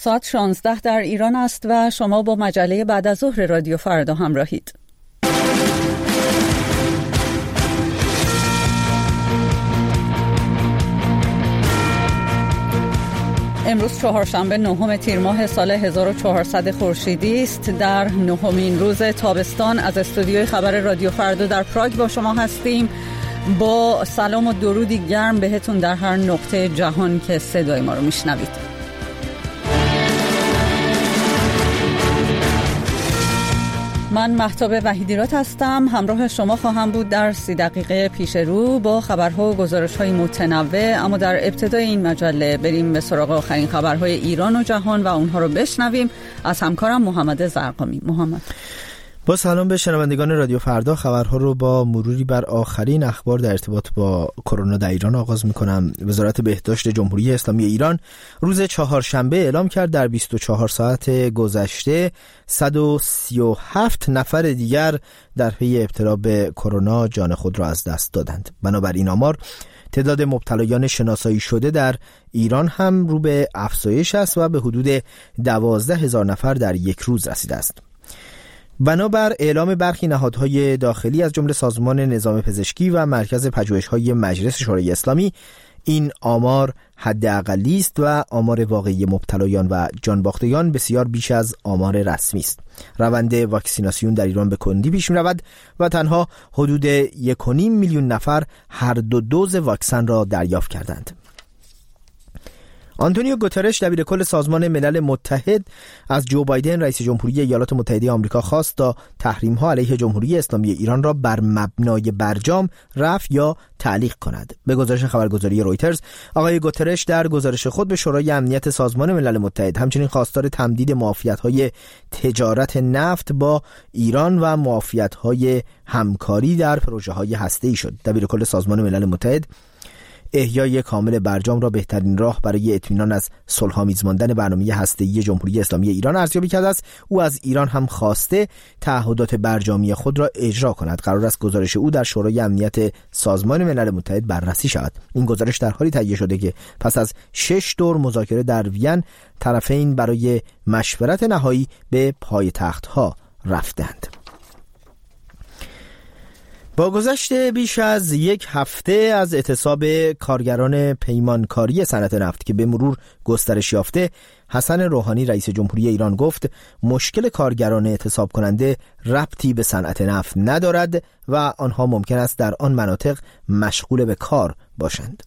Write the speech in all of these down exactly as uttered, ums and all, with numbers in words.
ساعت شانزده در ایران است و شما با مجله بعد از ظهر رادیو فردا همراهید. امروز چهارشنبه نهم تیر ماه سال هزار و چهارصد خورشیدی است. در نهمین روز تابستان از استودیوی خبر رادیو فردا در پراگ با شما هستیم. با سلام و درودی گرم بهتون در هر نقطه جهان که صدای ما رو میشنوید. من مهتاب وحیدیرات هستم. همراه شما خواهم بود در سی دقیقه پیش رو با خبرها و گزارش‌های متنوع. اما در ابتدای این مجله بریم به سراغ آخرین خبرهای ایران و جهان و اونها رو بشنویم از همکارم محمد زرقامی. محمد. با سلام به شنوندگان رادیو فردا، خبرها رو با مروری بر آخرین اخبار در ارتباط با کرونا در ایران آغاز می‌کنم. وزارت بهداشت جمهوری اسلامی ایران روز چهارشنبه اعلام کرد در بیست و چهار ساعت گذشته صد و سی و هفت نفر دیگر در پی ابتلا به کرونا جان خود را از دست دادند. بنابراین آمار تعداد مبتلایان شناسایی شده در ایران هم رو به افزایش است و به حدود دوازده هزار نفر در یک روز رسیده است. بنابر اعلام برخی نهادهای داخلی از جمله سازمان نظام پزشکی و مرکز پژوهش‌های مجلس شورای اسلامی، این آمار حداقلی است و آمار واقعی مبتلایان و جانباختگان بسیار بیش از آمار رسمی است. روند واکسیناسیون در ایران به کندی پیش می‌رود و تنها حدود یک و نیم میلیون نفر هر دو دوز واکسن را دریافت کردند. آنتونیو گوترش دبیرکل سازمان ملل متحد از جو بایدن رئیس جمهوری ایالات متحده آمریکا خواست تا تحریم‌ها علیه جمهوری اسلامی ایران را بر مبنای برجام رفع یا تعلیق کند. به گزارش خبرگزاری رویترز، آقای گوترش در گزارش خود به شورای امنیت سازمان ملل متحد همچنین خواستار تمدید معافیت‌های تجارت نفت با ایران و معافیت‌های همکاری در پروژه‌های هسته‌ای شد. دبیرکل سازمان ملل متحد احیای کامل برجام را بهترین راه برای اطمینان از صلح‌آمیز ماندن برنامه هسته‌ای جمهوری اسلامی ایران ارزیابی کرده است. او از ایران هم خواسته تعهدات برجامی خود را اجرا کند. قرار است گزارش او در شورای امنیت سازمان ملل متحد بررسی شود. این گزارش در حالی تهیه شده که پس از شش دور مذاکره در وین، طرفین برای مشورت نهایی به پایتخت‌ها رفتند. با گذشت بیش از یک هفته از اعتصاب کارگران پیمانکاری صنعت نفت که به مرور گسترش یافته، حسن روحانی رئیس جمهوری ایران گفت مشکل کارگران اعتصاب کننده ربطی به صنعت نفت ندارد و آنها ممکن است در آن مناطق مشغول به کار باشند.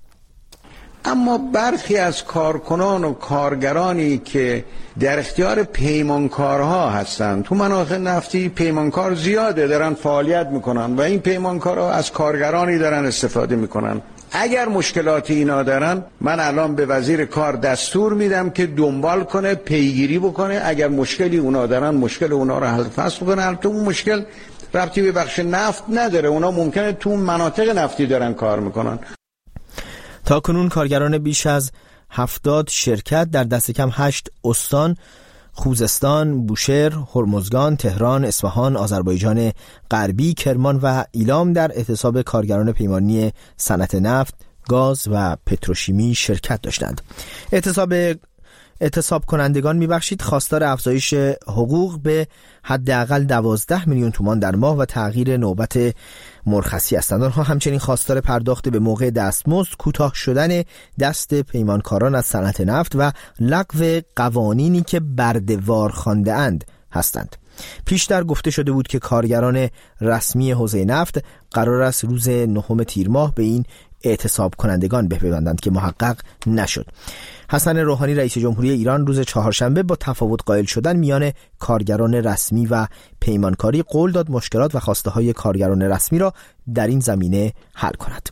اما برخی از کارکنان و کارگرانی که در اختیار پیمانکارها هستند، تو مناطق نفتی پیمانکار زیاده دارن فعالیت میکنن و این پیمانکارها از کارگرانی دارن استفاده میکنن. اگر مشکلاتی اینا دارن، من الان به وزیر کار دستور میدم که دنبال کنه، پیگیری بکنه. اگر مشکلی اونا دارن، مشکل اونا رو حل فصل بکنه. البته اون مشکل ربطی به بخش نفت نداره، اونا ممکنه تو مناطق نفتی دارن کار میکنن. تا کنون کارگران بیش از هفتاد شرکت در دست کم هشت استان، خوزستان، بوشهر، هرمزگان، تهران، اصفهان، آذربایجان غربی، کرمان و ایلام در اعتصاب کارگران پیمانی صنعت نفت، گاز و پتروشیمی شرکت داشتند. اعتصاب اعتصاب کنندگان میبخشید خواستار افزایش حقوق به حداقل دوازده میلیون تومان در ماه و تغییر نوبت مرخصی هستند. آنها همچنین خواستار پرداخت به موقع دستمزد، کوتاه شدن دست پیمانکاران از صنعت نفت و لغو قوانینی که برده‌وار خوانده اند هستند. پیشتر گفته شده بود که کارگران رسمی حوزه نفت قرار است روز نهم تیر ماه به این اعتصاب کنندگان بپیوندند که محقق نشد. حسن روحانی رئیس جمهوری ایران روز چهارشنبه با تفاوت قائل شدن میان کارگران رسمی و پیمانکاری قول داد مشکلات و خواسته های کارگران رسمی را در این زمینه حل کند.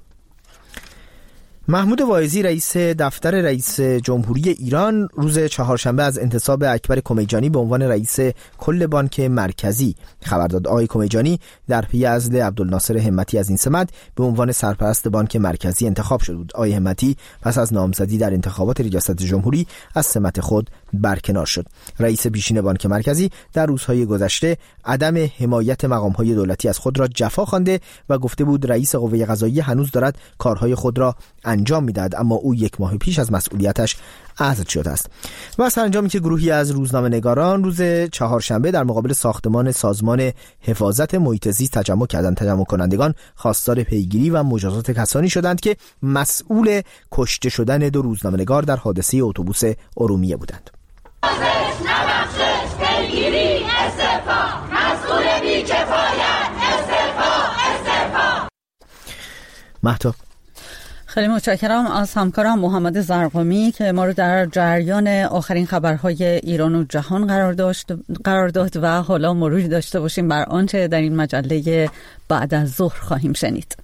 محمود واعظی رئیس دفتر رئیس جمهوری ایران روز چهارشنبه از انتصاب اکبر کمیجانی به عنوان رئیس کل بانک مرکزی خبر داد. آقای کمیجانی در پی عزل عبدالناصر همتی از این سمت به عنوان سرپرست بانک مرکزی انتخاب شده بود. آقای همتی پس از نامزدی در انتخابات ریاست جمهوری از سمت خود برکنار شد. رئیس پیشین بانک مرکزی در روزهای گذشته عدم حمایت مقام‌های دولتی از خود را جفا خوانده و گفته بود رئیس قوه قضاییه هنوز دارد کارهای خود را انجام میدهد، اما او یک ماه پیش از مسئولیتش عزل شده است. و سرانجامی که گروهی از روزنامه‌نگاران روز چهارشنبه در مقابل ساختمان سازمان حفاظت محیط زیست تجمع کردند. تجمع کنندگان خواستار پیگیری و مجازات کسانی شدند که مسئول کشته شدن دو روزنامه‌نگار در حادثه اتوبوس ارومیه بودند. نبخشش، پیگیری، استعفا، مسئول بی‌کفایت، استعفا، استعفا. مهتاب، خیلی متشکرم از همکارم محمد زرقامی که ما رو در جریان آخرین خبرهای ایران و جهان قرار داشت قرار داد و حالا مروری داشته باشیم بر آنچه در این مجله بعد از ظهر خواهیم شنید.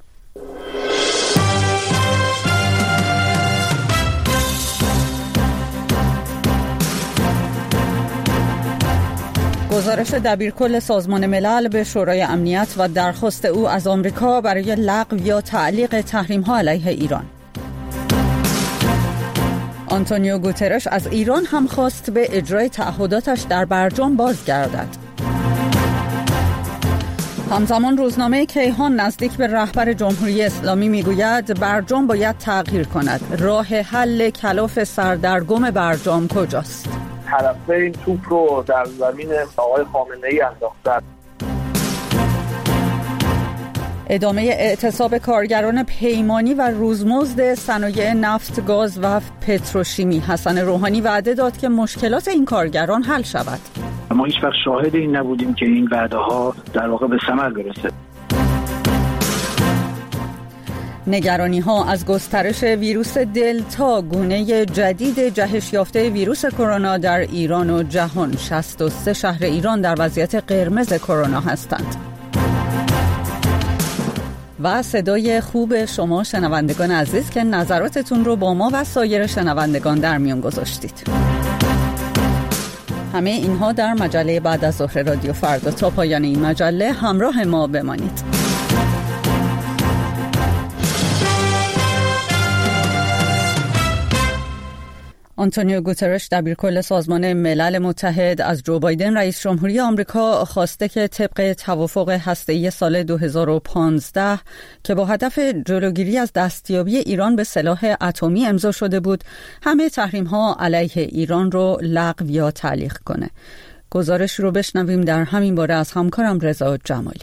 گزارش دبیرکل سازمان ملل به شورای امنیت و درخواست او از آمریکا برای لغو یا تعلیق تحریم‌ها علیه ایران. آنتونیو گوترش از ایران هم خواست به اجرای تعهداتش در برجام بازگردد. همزمان روزنامه کیهان نزدیک به رهبر جمهوری اسلامی میگوید برجام باید تغییر کند. راه حل کلاف سردرگم برجام کجاست؟ طرفه این توپ رو در زمین آقای خامنه‌ای انداختن. ادامه اعتصاب کارگران پیمانی و روزمزد صنایع نفت، گاز و پتروشیمی. حسن روحانی وعده داد که مشکلات این کارگران حل شود. ما هیچ وقت شاهد این نبودیم که این وعده ها در واقع به ثمر برسه. نگرانی ها از گسترش ویروس دلتا، گونه جدید جهش یافته ویروس کرونا در ایران و جهان. شصت و سه شهر ایران در وضعیت قرمز کرونا هستند. و صدای خوب شما شنوندگان عزیز که نظراتتون رو با ما و سایر شنوندگان در میون گذاشتید. همه اینها در مجله بعد از ظهر رادیو فردا. تا پایان این مجله همراه ما بمانید. آنتونیو گوترش دبیرکل سازمان ملل متحد از جو بایدن رئیس جمهوری آمریکا خواسته که طبق توافق هسته‌ای سال دو هزار و پانزده که با هدف جلوگیری از دستیابی ایران به سلاح اتمی امضا شده بود، همه تحریم‌ها علیه ایران رو لغو یا تعلیق کنه. گزارش رو بشنویم در همین باره از همکارم رضا جمالی.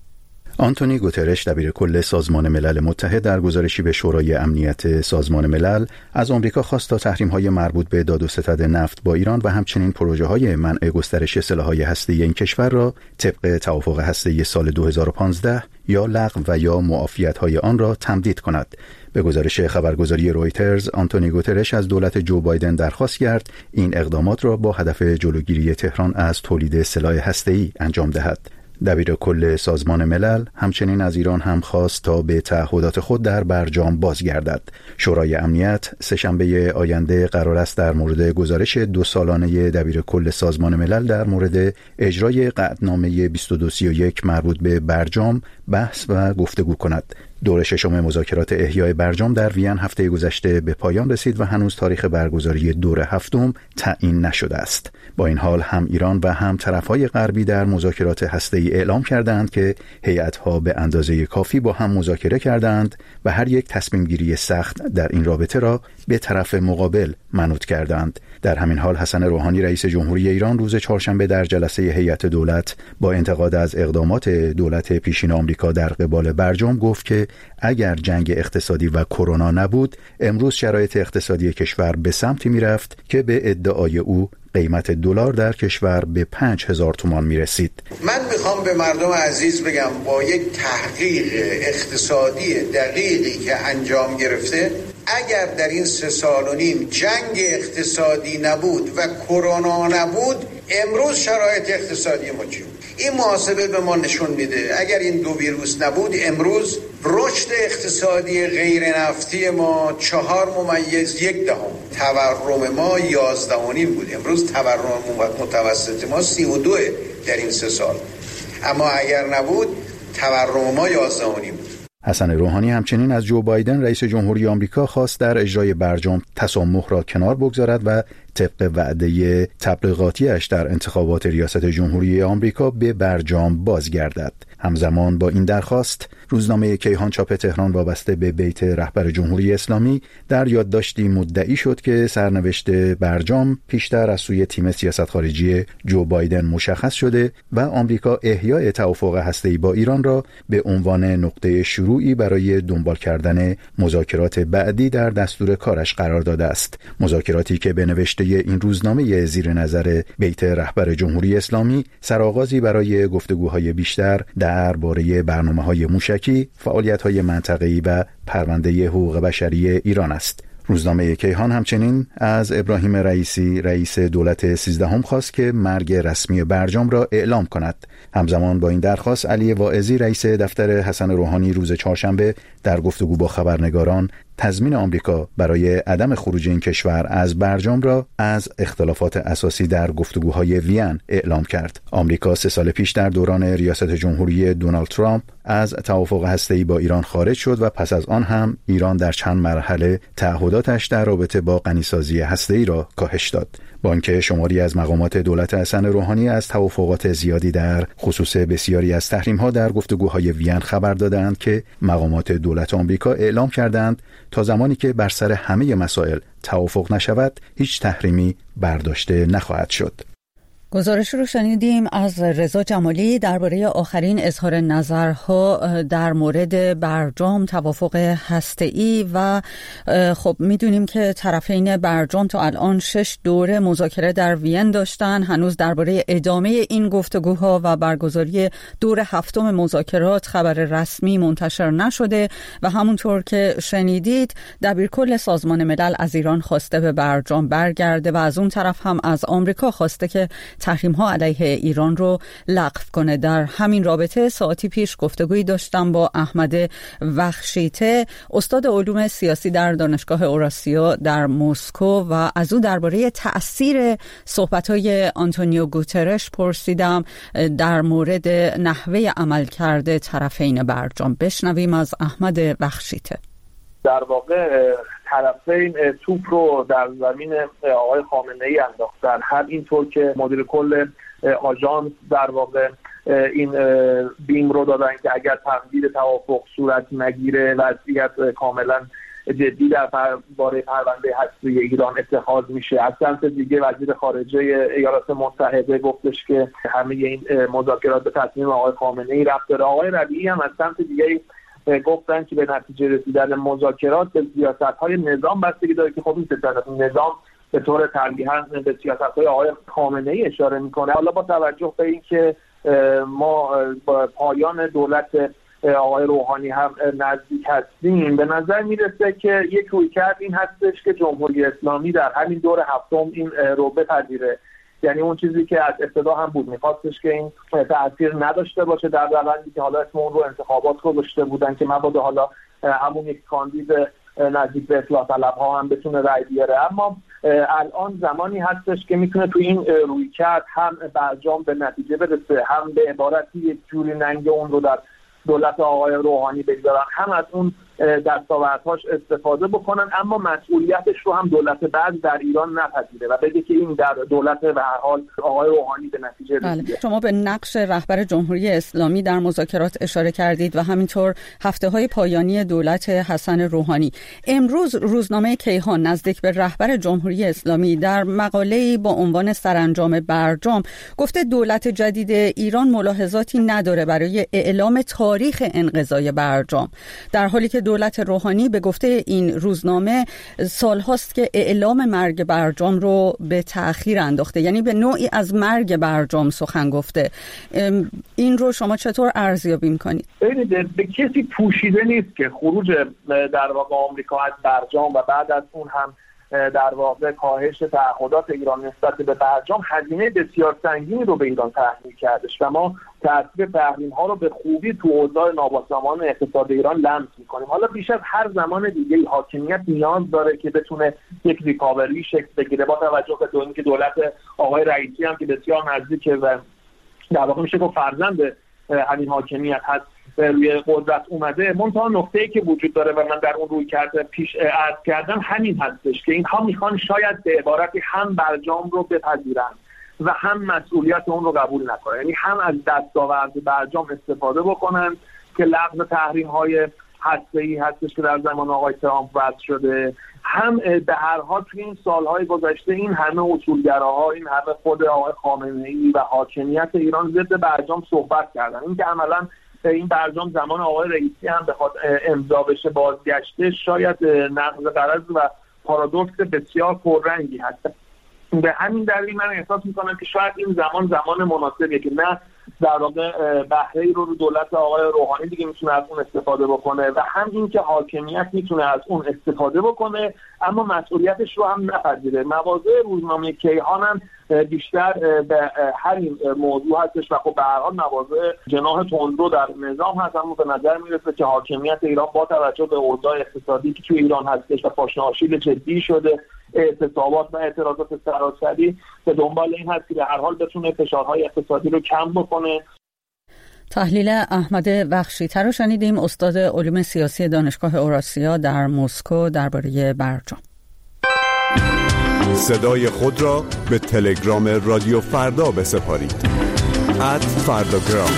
آنتونی گوترش دبیرکل سازمان ملل متحد در گزارشی به شورای امنیت سازمان ملل از آمریکا خواست تا تحریم‌های مربوط به داد و ستد نفت با ایران و همچنین پروژه‌های منع گسترش سلاح‌های هسته‌ای این کشور را طبق توافق هسته‌ای سال دو هزار و پانزده یا لغو و یا معافیت‌های آن را تمدید کند. به گزارش خبرگزاری رویترز، آنتونی گوترش از دولت جو بایدن درخواست کرد این اقدامات را با هدف جلوگیری تهران از تولید سلاح هسته‌ای انجام دهد. دبیرکل سازمان ملل همچنین از ایران هم خواست تا به تعهدات خود در برجام بازگردد. شورای امنیت سه‌شنبه آینده قرار است در مورد گزارش دو سالانه دبیرکل سازمان ملل در مورد اجرای قطعنامه بیست و دو سی و یک مربوط به برجام بحث و گفتگو کند. دور ششم مذاکرات احیای برجام در وین هفته گذشته به پایان رسید و هنوز تاریخ برگزاری دور هفتم تعیین نشده است. با این حال هم ایران و هم طرفهای غربی در مذاکرات هسته‌ای اعلام کردند که هیئت‌ها به اندازه کافی با هم مذاکره کردند و هر یک تصمیم گیری سخت در این رابطه را به طرف مقابل منوط کردند. در همین حال حسن روحانی رئیس جمهوری ایران روز چهارشنبه در جلسه هیئت دولت با انتقاد از اقدامات دولت پیشین آمریکا در قبال برجام گفت که اگر جنگ اقتصادی و کرونا نبود، امروز شرایط اقتصادی کشور به سمتی میرفت که به ادعای او قیمت دلار در کشور به پنج هزار تومان می رسید. من میخوام به مردم عزیز بگم با یک تحقیق اقتصادی دقیقی که انجام گرفته، اگر در این سه سال و نیم جنگ اقتصادی نبود و کرونا نبود، امروز شرایط اقتصادی ما چی بود؟ این محاسبه به ما نشون میده اگر این دو ویروس نبود، امروز رشد اقتصادی غیر نفتی ما چهار ممیز یک دهم، تورم ما یازده و نیم بود. امروز تورم متوسط ما سی و دو در این سه سال، اما اگر نبود تورم ما یازده و نیم بود. حسن روحانی همچنین از جو بایدن رئیس جمهوری آمریکا خواست در اجرای برجام تسامح را کنار بگذارد و طبق وعده تبلیغاتیش در انتخابات ریاست جمهوری آمریکا به برجام بازگردد. همزمان با این درخواست، روزنامه کیهان چاپ تهران وابسته به بیت رهبر جمهوری اسلامی در یادداشتی مدعی شد که سرنوشت برجام پیشتر از سوی تیم سیاست خارجی جو بایدن مشخص شده و آمریکا احیای توافق هسته‌ای با ایران را به عنوان نقطه شروعی برای دنبال کردن مذاکرات بعدی در دستور کارش قرار داده است. مذاکراتی که به نوشته این روزنامه زیر نظر بیت رهبر جمهوری اسلامی سرآغازی برای گفتگوهای بیشتر درباره برنامه‌های موشکی، فعالیت‌های منطقه‌ای و پرونده حقوق بشری ایران است. روزنامه کیهان همچنین از ابراهیم رئیسی رئیس دولت سیزدهم خواست که مرگ رسمی برجام را اعلام کند. همزمان با این درخواست علی واعظی رئیس دفتر حسن روحانی روز چهارشنبه در گفتگو با خبرنگاران تضمین آمریکا برای عدم خروج این کشور از برجام را از اختلافات اساسی در گفتگوهای وین اعلام کرد. آمریکا سه سال پیش در دوران ریاست جمهوری دونالد ترامپ از توافق هسته‌ای با ایران خارج شد و پس از آن هم ایران در چند مرحله تعهداتش در رابطه با غنیسازی هسته‌ای را کاهش داد. با اینکه شماری از مقامات دولت حسن روحانی از توافقات زیادی در خصوص بسیاری از تحریم‌ها در گفتگوهای وین خبر دادند که مقامات دولت آمریکا اعلام کردند تا زمانی که بر سر همه مسائل توافق نشود هیچ تحریمی برداشته نخواهد شد. گزارش رو شنیدیم از رضا جمالی درباره آخرین اظهار نظرها در مورد برجام، توافق هسته‌ای و خب میدونیم که طرفین برجام تا الان شش دوره مذاکره در وین داشتن. هنوز درباره ادامه این گفتگوها و برگزاری دور هفتم مذاکرات خبر رسمی منتشر نشده و همونطور که شنیدید دبیرکل سازمان ملل از ایران خواسته به برجام برگرده و از اون طرف هم از آمریکا خواسته که تحریم ها علیه ایران رو لغو کنه. در همین رابطه ساعتی پیش گفتگویی داشتم با احمد وخشیته، استاد علوم سیاسی در دانشگاه اوراسیا در مسکو و از او درباره تأثیر صحبت‌های آنتونیو گوترش پرسیدم در مورد نحوه عملکرد طرفین برجام. بشنویم از احمد وخشیته. در واقع طرفین توپ رو در زمین آقای خامنه‌ای انداختن، هم اینطور که مدیر کل آژانس در واقع این بیم رو دادن که اگر تمدید توافق صورت نگیره وضعیت کاملا جدی در باره پرونده هسته ایران اتخاذ میشه. از سمت دیگه وزیر خارجه ایالات متحده گفتش که همه این مذاکرات به تصمیم آقای خامنه‌ای ربط داره. آقای ربیعی هم از سمت دیگه گفتن که به نتیجه رسیدن مذاکرات به سیاست‌های نظام بستگی داره که خب این سیاست نظام به طور تلقیحاً به سیاست‌های آقای خامنه‌ای اشاره می‌کنه. حالا با توجه به اینکه ما با پایان دولت آقای روحانی هم نزدیک هستیم، به نظر میرسه که یک رویکرد این هستش که جمهوری اسلامی در همین دور هفتم این رو بپذیره. یعنی اون چیزی که از ابتدا هم بود، می‌خواستش که این تأثیر نداشته باشه در روندی که حالا اسم اون رو انتخابات گذاشته بودن که مبادا حالا همون یک کاندید نزدیک به اصلاح طلب‌ها هم بتونه رأی بیاره. اما الان زمانی هستش که میتونه تو این رویکرد هم برجام به نتیجه برسه، هم به عبارتی یک جوری ننگ اون رو در دولت آقای روحانی بگذارن، هم از اون دستاوردهاش استفاده بکنن، اما مسئولیتش رو هم دولت بعد در ایران نپذیره و بگه که این در دولت به هر حال آقای روحانی به نتیجه رسیده. شما به نقش رهبر جمهوری اسلامی در مذاکرات اشاره کردید و همینطور هفته‌های پایانی دولت حسن روحانی. امروز روزنامه کیهان نزدیک به رهبر جمهوری اسلامی در مقاله‌ای با عنوان سرانجام برجام گفته دولت جدید ایران ملاحظاتی نداره برای اعلام تاریخ انقضای برجام، در حالی که دولت روحانی به گفته این روزنامه سالهاست که اعلام مرگ برجام رو به تأخیر انداخته، یعنی به نوعی از مرگ برجام سخن گفته. این رو شما چطور ارزیابی می‌کنید؟ ببینید، به کسی پوشیده نیست که خروج در واقع آمریکا از برجام و بعد از اون هم در واقع کاهش تعهدات ایران نسبت به برجام هزینه بسیار سنگینی رو به ایران تحمیل کردش و ما تاثیر تحریم ها رو به خوبی تو اوضاع نابسامان اقتصاد ایران لمس می‌کنیم. حالا بیش از هر زمان دیگه حاکمیت نیاز داره که بتونه یک ریکاوری شکل بگیره، با توجه به اینکه دولت آقای رئیسی هم که بسیار نزدیکه و در واقع میشه گفت فرزند همین حاکمیت هست روی قدرت اومده. منتها نکته‌ای که وجود داره و من در اون رویکرد پیش عرض کردم همین هستش که اینها میخوان شاید به عبارتی هم برجام رو بپذیرن و هم مسئولیت اون رو قبول نکنن، یعنی هم از دستاورد برجام استفاده بکنن که لغو تحریم‌های هسته‌ای هستش که در زمان آقای ترامپ وضع شده، هم به هر حال توی این سالهای گذشته این همه اصولگراها، این همه خود آقای خامنه‌ای و حاکمیت ایران ضد برجام صحبت کردن. این که عملاً این برجام زمان آقای رئیسی هم بخواد امضا بشه بازگشته، شاید نقض قرارداد و پارادوکس بسیار پررنگی هست. به همین دلیل من احساس میکنم که شاید این زمان زمان مناسبیه که نه در واقع بهره‌ای رو رو دولت آقای روحانی دیگه میتونه از اون استفاده بکنه و هم این که حاکمیت میتونه از اون استفاده بکنه اما مسئولیتش رو هم نپذیره. مواضع روزنامه کیهان هم بیشتر به همین موضوع هستش و خب به هر حال مواضع جناح تندرو در نظام هست، اما به نظر میرسه که حاکمیت ایران با توجه به اوضاع اقتصادی که توی ایران هستش و پاشنه‌آشیل جدی شده، اعتصابات و اعتراضات سراسری، به دنبال این هست که به هر حال بتونه فشارهای اقتصادی رو کم بکنه. تحلیل احمد بخشی‌تر رو شنیدیم، استاد علوم سیاسی دانشگاه اوراسیا در مسکو درباره برجام. صدای خود را به تلگرام رادیو فردا بسپارید. ات فرداگرام.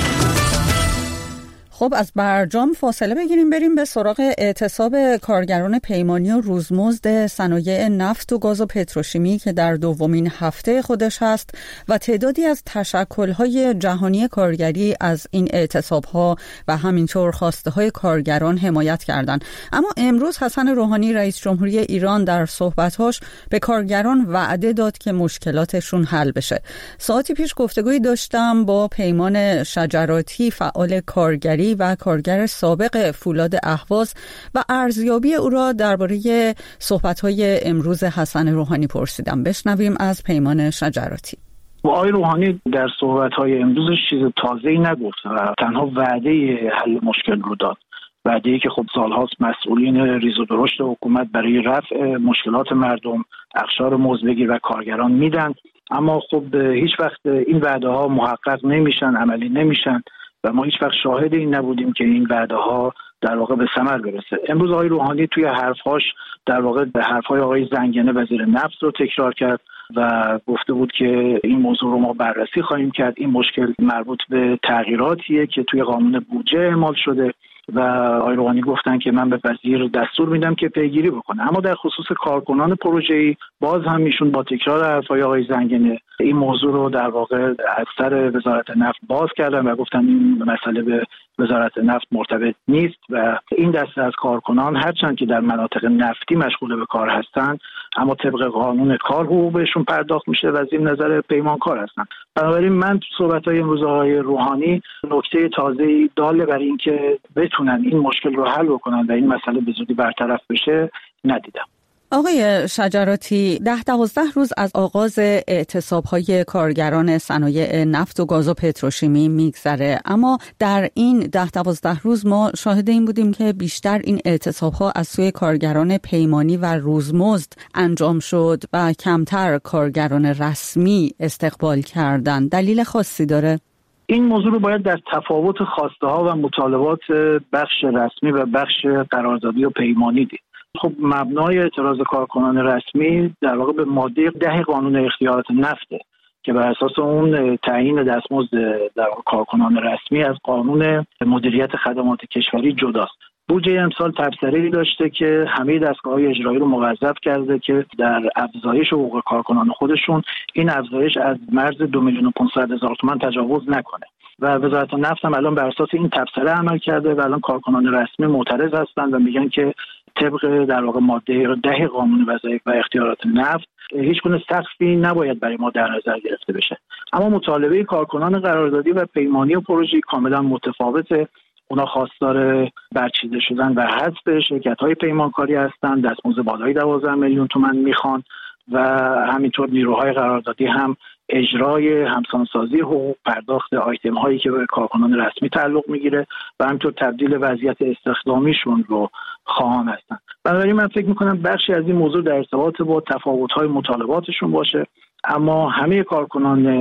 خب از برجام فاصله بگیریم بریم به سراغ اعتصاب کارگران پیمانی و روزمزد صنایع نفت و گاز و پتروشیمی که در دومین هفته خودش هست و تعدادی از تشکل‌های جهانی کارگری از این اعتصاب‌ها و همینطور خواسته‌های کارگران حمایت کردند. اما امروز حسن روحانی رئیس جمهوری ایران در صحبت‌هاش به کارگران وعده داد که مشکلاتشون حل بشه. ساعتی پیش گفتگویی داشتم با پیمان شجراتی فعال کارگری و کارگر سابق فولاد اهواز و ارزیابی او را درباره صحبت‌های امروز حسن روحانی پرسیدم. بشنویم از پیمان شجراتی. آقای روحانی در صحبت‌های امروزش چیز تازه‌ای نگفت و تنها وعده حل مشکل رو داد. وعده‌ای که خب سال‌هاست مسئولین ریز و درشت حکومت برای رفع مشکلات مردم، اقشار مزدبگیر و کارگران میدن، اما خب هیچ وقت این وعده‌ها محقق نمیشن، عملی نمیشن و ما هیچ وقت شاهد این نبودیم که این وعده‌ها در واقع به ثمر برسه. امروز آقای روحانی توی حرف‌هاش در واقع به حرف‌های آقای زنگنه وزیر نفت رو تکرار کرد و گفته بود که این موضوع رو ما بررسی خواهیم کرد. این مشکل مربوط به تغییراتیه که توی قانون بودجه اعمال شده و آقای روحانی گفتن که من به وزیر دستور میدم که پیگیری بکنه. اما در خصوص کارکنان پروژه‌ای باز هم ایشون با تکرار حرف‌های آقای زنگنه این موضوع رو در واقع از سر وزارت نفت باز کردن و گفتن این مسئله به وزارت نفت مرتبط نیست و این دسته از کارکنان هرچند که در مناطق نفتی مشغول به کار هستند اما طبق قانون کار حقوقشون پرداخت میشه و زیر نظر پیمانکار هستن. بنابراین من تو صحبت‌های امروز آقای روحانی نکته تازه‌ای داله بر این که بتونن این مشکل رو حل بکنن و این مسئله به زودی برطرف بشه ندیدم. آقای شجراتی، ده دوازده روز از آغاز اعتصاب‌های کارگران صنایع نفت و گاز و پتروشیمی میگذره، اما در این ده دوازده روز ما شاهد این بودیم که بیشتر این اعتصاب‌ها از سوی کارگران پیمانی و روزمزد انجام شد و کمتر کارگران رسمی استقبال کردند. دلیل خاصی داره؟ این موضوع رو باید در تفاوت خواسته‌ها و مطالبات بخش رسمی و بخش قراردادی و پیمانی دید. خب مبنای اعتراض کارکنان رسمی در واقع به ماده ده قانون اختیارات نفته که بر اساس اون تعیین دستمزد در کارکنان رسمی از قانون مدیریت خدمات کشوری جداست. بودجه امسال تبصره‌ای داشته که همه دستگاه‌های اجرایی رو موظف کرده که در افزایش حقوق کارکنان خودشون این افزایش از مرز دو میلیون و پانصد هزار تومان تجاوز نکنه و وزارت نفت هم الان بر اساس این تبصره عمل کرده و الان کارکنان رسمی معترض هستند و میگن که طبق در واقع ماده ده قانون وظایف و اختیارات نفت هیچ گونه سقفی نباید برای ما در نظر گرفته بشه. اما مطالبه کارکنان قراردادی و پیمانی و پروژه‌ای کاملا متفاوته. اونا خواستار برچیده شدن و حذف شرکت‌های پیمانکاری هستند، دستمزد بالای دوازده میلیون تومان میخوان و همینطور نیروهای قراردادی هم اجرای همسانسازی حقوق، پرداخت آیتم هایی که به کارکنان رسمی تعلق میگیره و همینطور تبدیل وضعیت استخدامیشون رو خواهان هستن. بنابراین من فکر میکنم بخشی از این موضوع در ارتباط با تفاوت‌های مطالباتشون باشه، اما همه کارکنان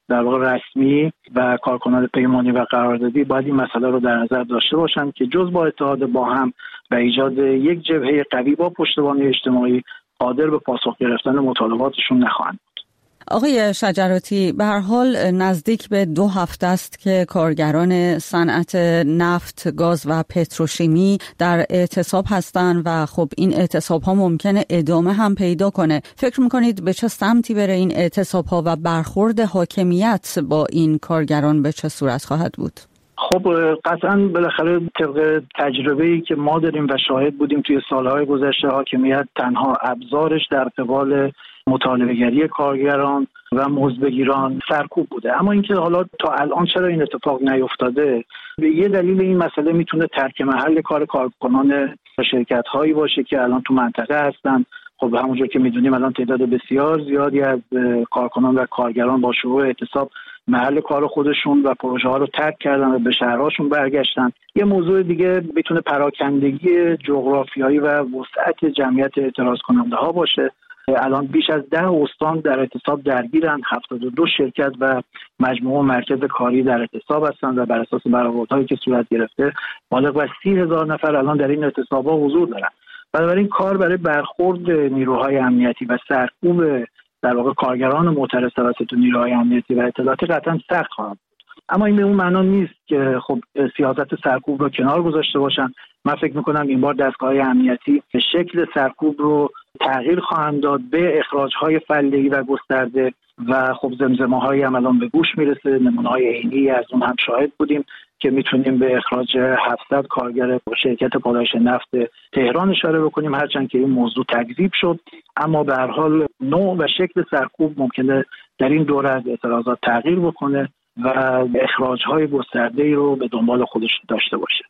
در واقع رسمی و کارکنان پیمانی و قراردادی باید این مسئله رو در نظر داشته باشند که جز با اتحاد با هم و ایجاد یک جبهه قوی با پشتوانه اجتماعی قادر به پاسخ گرفتن مطالباتشون نخواهند. آقای شجراتی، به هر حال نزدیک به دو هفته است که کارگران صنعت نفت، گاز و پتروشیمی در اعتصاب هستند و خب این اعتصاب ها ممکنه ادامه هم پیدا کنه. فکر میکنید به چه سمتی بره این اعتصاب ها و برخورد حاکمیت با این کارگران به چه صورت خواهد بود؟ خب قطعاً بالاخره طبق تجربه‌ای که ما داریم و شاهد بودیم توی سالهای گذشته، حاکمیت تنها ابزارش در قبال مطالبه‌گری کارگران و مزدبگیران سرکوب بوده. اما اینکه حالا تا الان چرا این اتفاق نیفتاده، یه دلیل این مسئله میتونه ترک محل کار کارکنان شرکت‌هایی باشه که الان تو منطقه هستن. خب همونجور که میدونیم الان تعداد بسیار زیادی از کارکنان و کارگران با شروع اعتصاب محل کار خودشون و پروژه ها رو ترک کردن و به شهرهاشون برگشتن. یه موضوع دیگه میتونه پراکندگی جغرافیایی و وسعت جمعیت اعتراض کننده ها باشه. الان بیش از ده استان در اعتصاب درگیرن، هفتاد و دو شرکت و مجموعه مرکز کاری در اعتصاب هستند و بر اساس برآوردهایی که صورت گرفته بالغ بر سی هزار نفر الان در این اعتصاب‌ها حضور دارن. بنابراین کار برای برخورد نیروهای امنیتی و سرکوب در واقع کارگران معترض توسط نیروهای امنیتی و اطلاعاتی قطعا سخت خواهد بود. اما این به اون معنا نیست که خب سیاست سرکوب رو کنار گذاشته باشن. من فکر میکنم این بار دستگاه‌های امنیتی به شکل سرکوب رو تغییر خواهند داد به اخراج‌های فردی و گسترده و خب زمزمه‌هایی هم الان به گوش میرسه. نمونه‌های عینی از اون هم شاهد بودیم که میتونیم به اخراج هفتصد کارگر شرکت پالایش نفت تهران اشاره بکنیم، هرچند که این موضوع تکذیب شد. اما به هر حال نوع و شکل سرکوب ممکنه در این دوره از اعتراضات تغییر بکنه و اخراج‌های گسترده‌ای رو به دنبال خودش داشته باشه.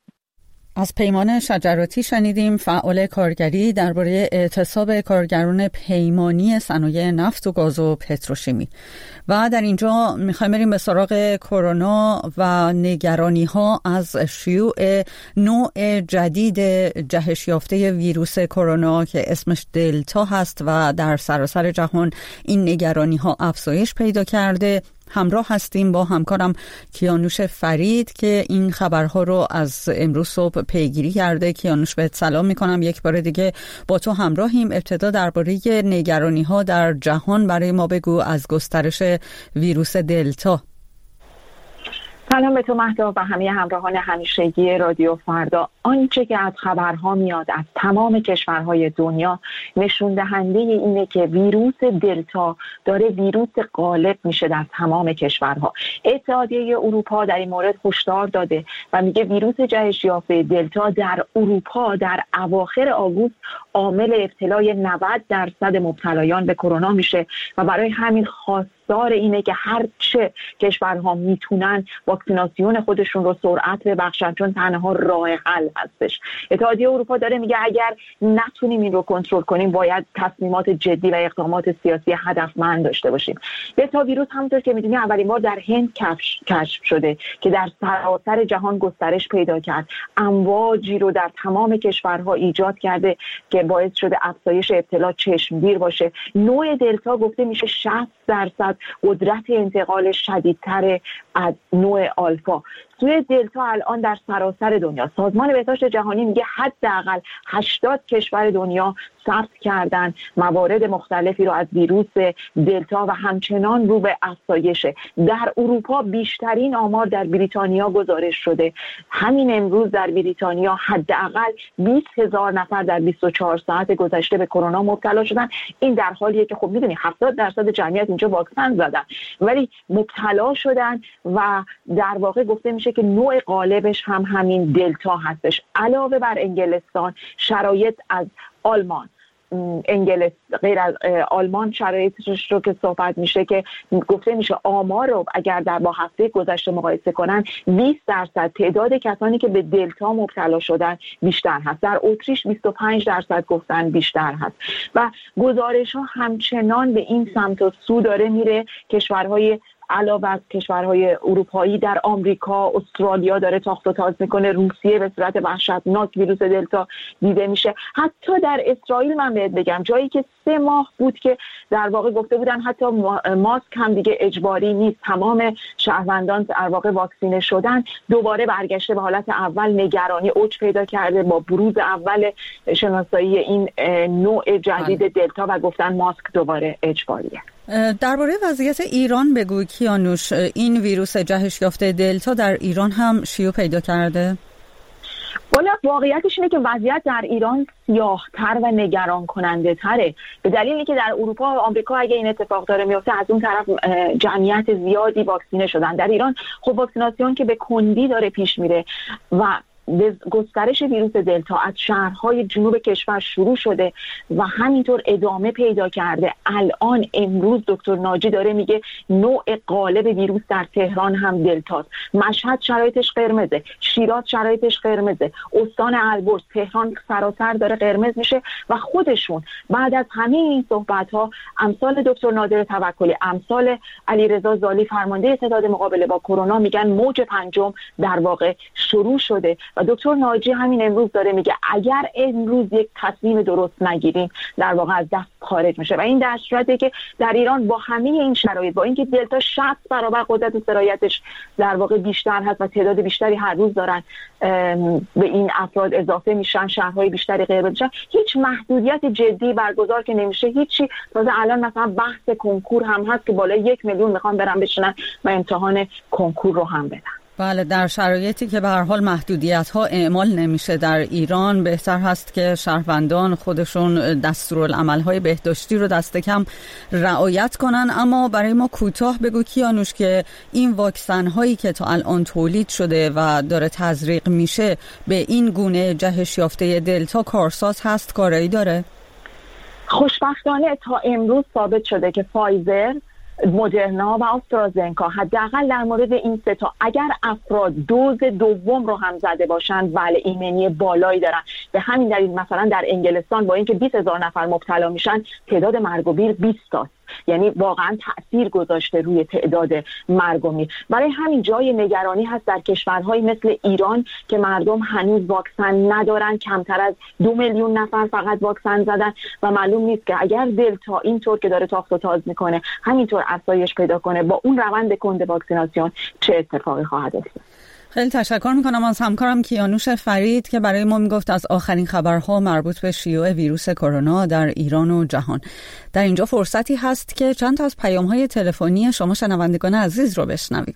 از پیمان شجراتی شنیدیم، فعال کارگری، درباره اعتصاب کارگران پیمانی صنایع نفت و گاز و پتروشیمی. و در اینجا میخوایم بریم به سراغ کرونا و نگرانی ها از شیوع نوع جدید جهش یافته ویروس کرونا که اسمش دلتا هست و در سراسر جهان این نگرانی ها افزایش پیدا کرده. همراه هستیم با همکارم کیانوش فرید که این خبرها رو از امروز صبح پیگیری کرده. کیانوش، بهت سلام میکنم. یک بار دیگه با تو همراهیم. ابتدا درباره نگرانی ها در جهان برای ما بگو از گسترش ویروس دلتا. سلام به تو مهدا و همه همراهان همیشگی رادیو فردا. آنچه که از خبرها میاد از تمام کشورهای دنیا نشون دهنده اینه که ویروس دلتا داره ویروس غالب میشه در تمام کشورها. اتحادیه اروپا در این مورد هشدار داده و میگه ویروس جهش یافته دلتا در اروپا در اواخر آگوست عامل ابتلای نود درصد مبتلایان به کرونا میشه و برای همین خواستار اینه که هرچه کشورها میتونن واکسیناسیون خودشون رو سرعت ببخشن، چون تنها راه حل هستش. اتحادیه اروپا داره میگه اگر نتونیم این رو کنترل کنیم باید تصمیمات جدی و اقدامات سیاسی هدفمند داشته باشیم. دلتا ویروس همونطور که میدونی اولین بار در هند کشف شده که در سراسر جهان گسترش پیدا کرد، امواجی رو در تمام کشورها ایجاد کرده که باعث شده افزایش ابتلا چشمگیر باشه. نوع دلتا گفته میشه شصت درصد قدرت انتقال شدیدتر از نوع آلفا. سوی دلتا الان در سراسر دنیا سازمان بهداشت جهانی میگه حداقل هشتاد کشور دنیا ثبت کردن موارد مختلفی رو از ویروس دلتا و همچنان رو به افزایشه. در اروپا بیشترین آمار در بریتانیا گزارش شده. همین امروز در بریتانیا حداقل بیست هزار نفر در بیست و چهار ساعت گذشته به کرونا مبتلا شدن. این در حالیه که خب میدونی هفتاد درصد جمعیت اینجا واکسن زدن ولی مبتلا شدن و در واقع گفته میشه که نوع غالبش هم همین دلتا هستش. علاوه بر انگلستان شرایط از آلمان انگلیس غیر از آلمان شرایطش رو که صحبت میشه که گفته میشه آمار رو اگر در با هفته گذشته مقایسه کنن بیست درصد تعداد کسانی که به دلتا مبتلا شدن بیشتر هست. در اتریش بیست و پنج درصد گفتن بیشتر هست و گزارش ها همچنان به این سمت و سو داره میره. کشورهای علاوه از کشورهای اروپایی در آمریکا، استرالیا داره تاخت و تاز میکنه، روسیه به صورت وحشتناک ویروس دلتا دیده میشه. حتی در اسرائیل من بهت بگم جایی که سه ماه بود که در واقع گفته بودن حتی ماسک هم دیگه اجباری نیست، تمام شهروندان در واقع واکسینه شدن، دوباره برگشته به حالت اول، نگرانی اوج پیدا کرده با بروز اول شناسایی این نوع جدید دلتا و گفتن ماسک دوباره اجباریه. درباره وضعیت ایران بگو کیانوش، این ویروس جهش یافته دلتا در ایران هم شیوع پیدا کرده؟ والا واقعیتش اینه که وضعیت در ایران سیاه‌تر و نگران کننده تره، به دلیلی که در اروپا و آمریکا اگه این اتفاق داره میفته از اون طرف جمعیت زیادی واکسینه شدن. در ایران خب واکسیناسیون که به کندی داره پیش میره و گسترش ویروس دلتا از شهرهای جنوب کشور شروع شده و همینطور ادامه پیدا کرده. الان امروز دکتر ناجی داره میگه نوع غالب ویروس در تهران هم دلتاست. مشهد شرایطش قرمزه، شیراز شرایطش قرمزه، استان البرز، تهران سراسر داره قرمز میشه و خودشون بعد از همه این صحبت ها امثال دکتر نادر توکلی، امثال علیرضا زالی فرمانده ستاد مقابله با کرونا میگن موج پنجم در واقع شروع شده و دکتر ناجی همین امروز داره میگه اگر امروز یک تصمیم درست نگیریم در واقع از دست خارج میشه و این در صورتی که در ایران با همه این شرایط، با اینکه دلتا شصت برابر قدرت سرایتش در واقع بیشتر هست و تعداد بیشتری هر روز دارن به این افراد اضافه میشن، شهرهای بیشتری غیر میشن، هیچ محدودیت جدی برگزار که نمیشه، هیچی. تازه الان مثلا بحث کنکور هم هست که بالای یک میلیون میخوان برن بشینن و امتحان کنکور رو هم بدن. بله، در شرایطی که به هر حال محدودیت ها اعمال نمیشه در ایران، بهتر هست که شهروندان خودشون دستورالعمل های بهداشتی رو دست کم رعایت کنن. اما برای ما کوتاه بگو کیانوش که این واکسن هایی که تا الان تولید شده و داره تزریق میشه به این گونه جهش یافته دلتا کارساز هست، کارایی داره؟ خوشبختانه تا امروز ثابت شده که فایزر، مدرنا و آسترازنکا حداقل در مورد این سه تا اگر افراد دوز دوم رو هم زده باشن بله ایمنی بالایی دارن. به همین دلیل مثلا در انگلستان با اینکه بیست هزار نفر مبتلا میشن تعداد مرگ و میر بیست تاست، یعنی واقعا تأثیر گذاشته روی تعداد مرگ و میر. برای همین جای نگرانی هست در کشورهای مثل ایران که مردم هنوز واکسن ندارن، کمتر از دو میلیون نفر فقط واکسن زدن و معلوم نیست که اگر دلتا اینطور که داره تاخت و تاز میکنه همینطور افزایش پیدا کنه با اون روند کند واکسیناسیون چه اتفاقی خواهد افتاد. خیلی تشکر میکنم از همکارم کیانوش فرید که برای ما میگفت از آخرین خبرها مربوط به شیوع ویروس کرونا در ایران و جهان. در اینجا فرصتی هست که چند تا از پیام‌های تلفنی شما شنوندگان عزیز رو بشنویم.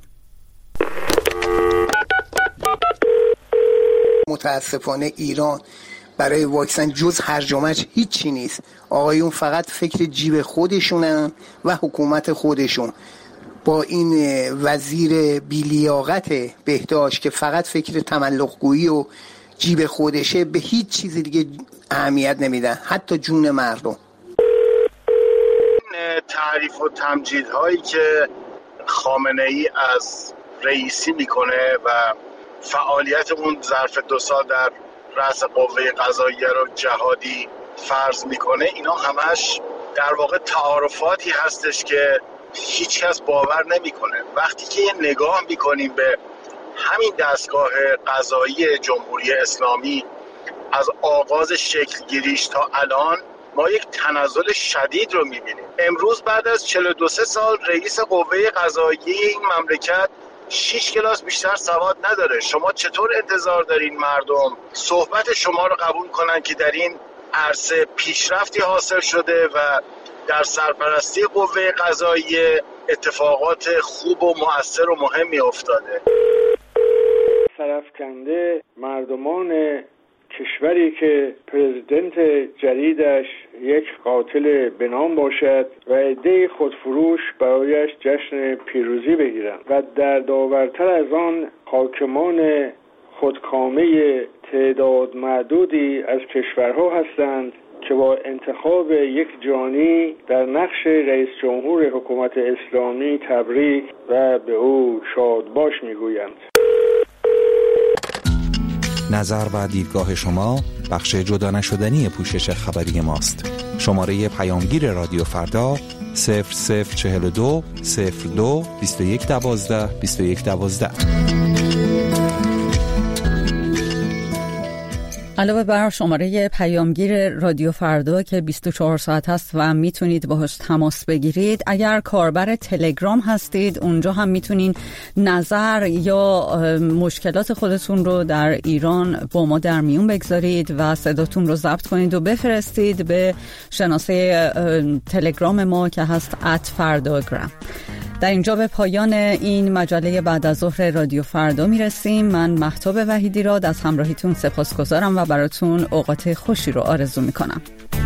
متاسفانه ایران برای واکسن جز هرج و مرج هیچی نیست. آقایون فقط فکر جیب خودشونن و حکومت خودشون. با این وزیر بی‌لیاقت بهداشت که فقط فکر تملق‌گویی و جیب خودشه به هیچ چیز دیگه اهمیت نمیدن، حتی جون مردم. تعریف و تمجیدهایی که خامنه‌ای از رئیسی میکنه و فعالیت اون ظرف دو سال در رأس قوه قضاییه رو جهادی فرض میکنه، اینا همش در واقع تعارفاتی هستش که هیچ کس باور نمیکنه. وقتی که یه نگاه میکنیم به همین دستگاه قضایی جمهوری اسلامی از آغاز شکل گیریش تا الان، ما یک تنزل شدید رو میبینیم. امروز بعد از چهل و دو سال رئیس قوه قضاییه این مملکت شش کلاس بیشتر سواد نداره. شما چطور انتظار دارین مردم صحبت شما رو قبول کنن که در این عرصه پیشرفتی حاصل شده و در سرپرستی قوه قضاییه اتفاقات خوب و مؤثر و مهمی افتاده؟ سرفکنده مردمان کشوری که پرزیدنت جدیدش یک قاتل به نام باشد و عده خودفروش برایش جشن پیروزی بگیرند و در داورتر از آن حاکمان خودکامه تعداد معدودی از کشورها هستند که با انتخاب یک جانی در نقش رئیس جمهور حکومت اسلامی تبریک و به او شادباش میگویند. نظر و دیدگاه شما بخش جدا نشدنی پوشش خبری ماست. شماره پیامگیر رادیو فردا صفر صفر چهل و دو صفر دو بیست و یک دوازده بیست و یک دوازده. علاوه بر شماره پیامگیر رادیو فردا که بیست و چهار ساعت هست و میتونید باهاش تماس بگیرید، اگر کاربر تلگرام هستید اونجا هم میتونین نظر یا مشکلات خودتون رو در ایران با ما در میون بگذارید و صداتون رو ضبط کنید و بفرستید به شناسه تلگرام ما که هست ات فرداگرام. در اینجا به پایان این مجله بعد از ظهر رادیو فردا میرسیم. من مهتاب وحیدی را از همراهیتون سپاسگزارم و براتون اوقات خوشی رو آرزو میکنم.